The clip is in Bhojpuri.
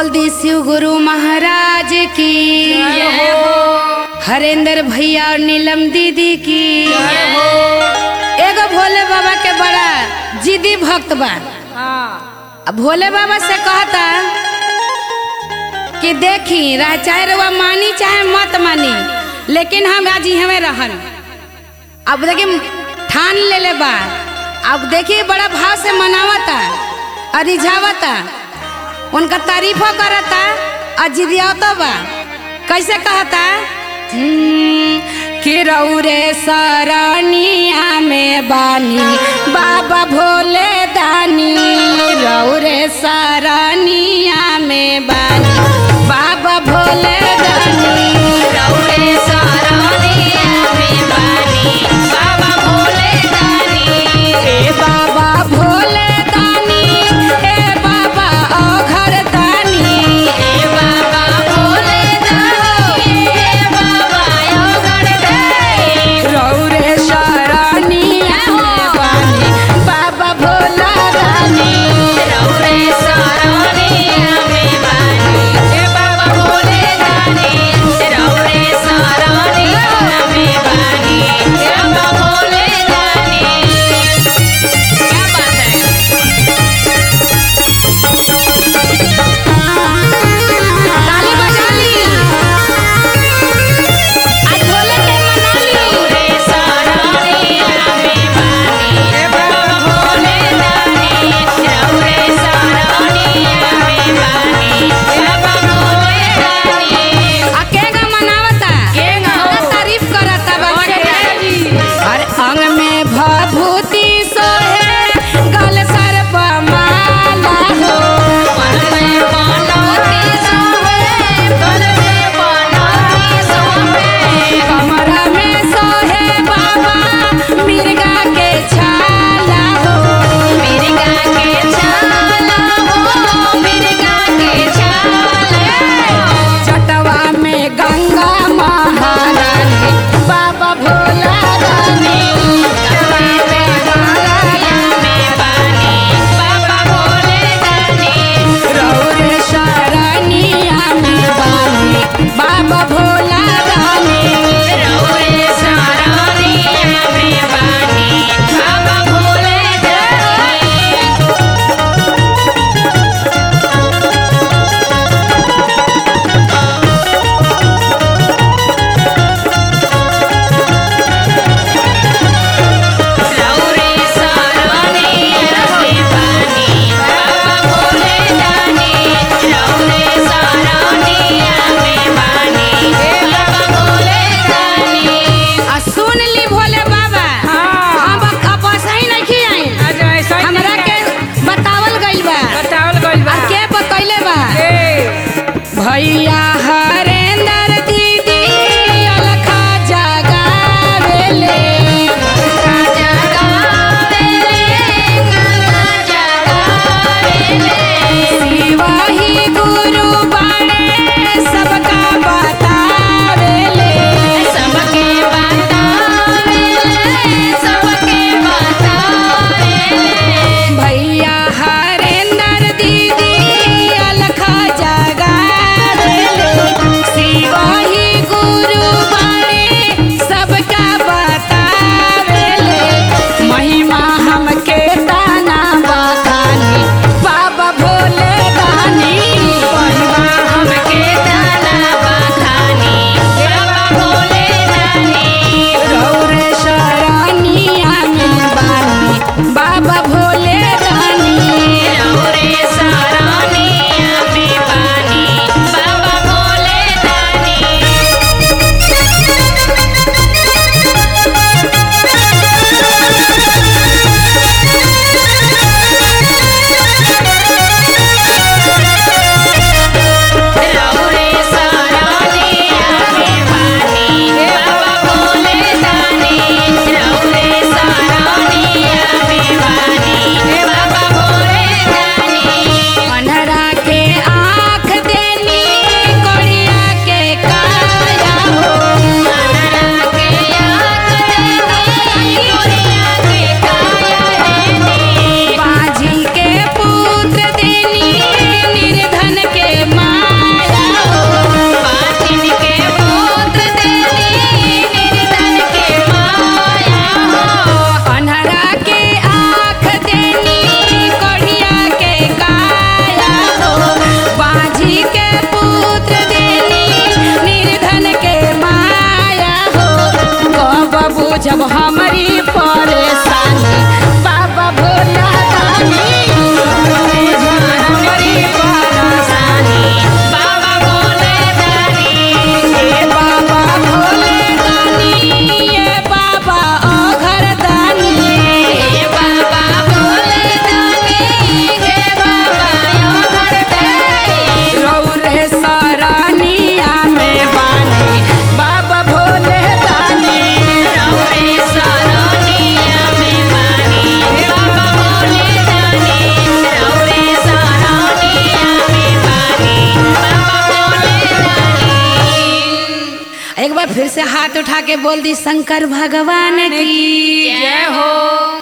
बोल दी शिव गुरु महाराज की जय हो। हरेंद्र भैया और नीलम दीदी की जय हो। एगो भोले बाबा के बड़ा जिद्दी भक्त बा। अब भोले बाबा से कहता कि देखी रह चाहे रवा मानी चाहे मत मानी, लेकिन हम आज हमें रहन। अब देखी ठान ले ले बा। अब देखी बड़ा भाव से मनावता और रिझावता, उनका तारीफो करता और जिदियावता बा। कैसे कहता कि रौरे सरनिया में बानी बाबा भोले दानी, रौरे सरनिया में बानी बाबा भोले दानी, रौरे सरनिया में बानी बाबा भोले दानी। ए बाबा भोले दानी, ए बाबा ओघर दानी, ए बाबा भोले दानी, ए बाबा ओघर दानी, रौरे सरनिया में बानी बाबा भोला दानी, रौरे सरनिया में बानी ए बाबा भोले दानी, रौरे सरनिया में बानी ए बाबा भोले दानी। क्या बात है। ताली बजा ली, आज भोले के मना ली। रौरे सरनिया में बानी ए बाबा भोले दानी, रौरे सरनिया में बानी ए बाबा भोले दानी। आ केगा मनावता, केगा तारीफ करता बाबा जी। हर अंग में भभूति सोहे, गल सर्प माला हो, मन में बनौती सोहे, गल में बनौती सोहे, कमर में सोहे बाबा मिर्गा के छाला हो, मिर्गा के छाला हो, मिर्गा के छाला। चटवा में गंगा महारानी बाबा भोला रानी, चटवा में गंगा में बानी बाबा भोले दानी, रौरे सरनिया में बानी बाबा भोला रानी, रौरे सरनिया में बानी बाबा भोले दानी। रौरे सरनिया में बानी बाबा भोले दानी, रौरे सरनिया में बानी बाबा भोले दानी। आ सुन ली भोले बाबा, हम आपस ही नहीं खियाई, हमरा के बतावल गइल बा। आ के बतैले बा? भैया हरेंद्र दीदी अलखा जगावेले, अलखा जगावेले, अलखा जगावेले। शिवा ही गुरु बाणे सबका बतावेले, सबके बतावेले, सबके बतावेले। भैया हरेंद्र दीदी अलखा जगावेले, फिर से हाथ उठा के बोल दी शंकर भगवान की जय हो।